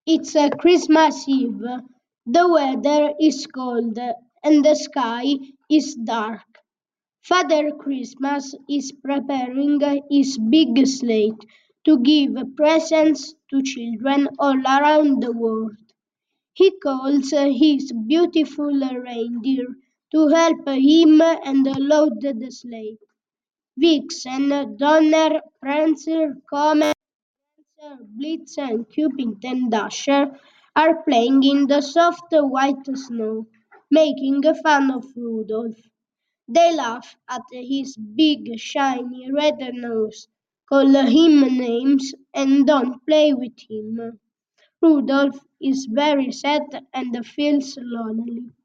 It's a Christmas Eve. The weather is cold and the sky is dark. Father Christmas is preparing his big sleigh to give presents to children all around the world. He calls his beautiful reindeer to help him and load the sleigh. Vixen, Donner, Prancer, Comet, Blitz and Cupid and Dasher are playing in the soft white snow, making fun of Rudolph. They laugh at his big shiny red nose, call him names and don't play with him. Rudolph is very sad and feels lonely.